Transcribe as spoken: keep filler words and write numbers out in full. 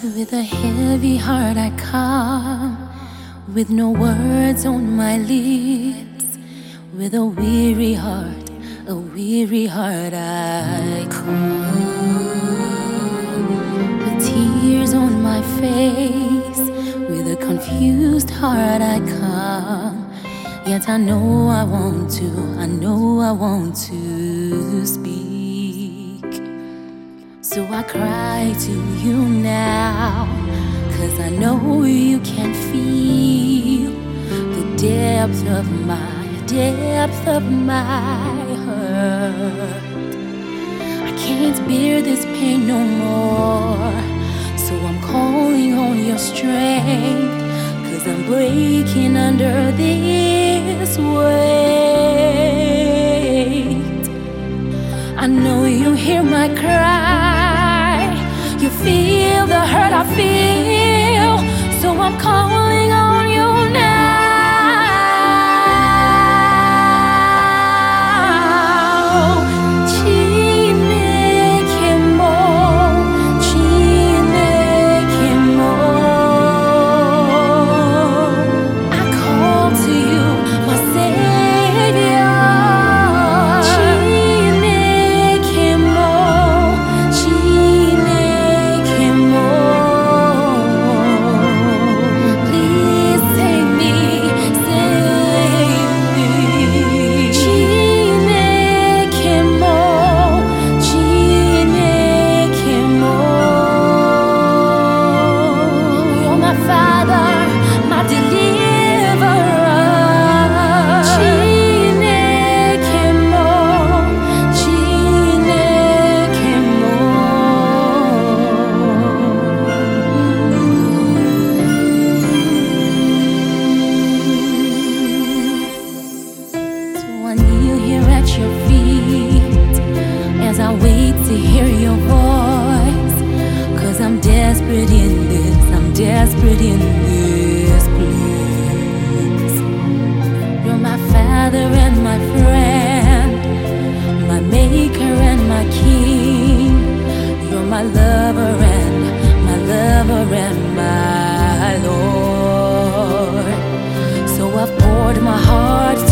With a heavy heart I come, with no words on my lips. With a weary heart, a weary heart I come. With tears on my face, with a confused heart I come. Yet I know I want to, I know I want to speak. So I cry to you now, 'cause I know you can feel the depth of my, depth of my hurt. I can't bear this pain no more, so I'm calling on your strength, 'cause I'm breaking under this weight. I know you hear my cry, you feel the hurt I feel, so I'm calling on you now. Chinekemo, Chinekemo, I call to you, my Savior. Your feet as I wait to hear your voice, 'cause I'm desperate in this, I'm desperate in this place. You're my Father and my friend, my maker and my king. You're my lover and my lover and my Lord. So I've poured my heart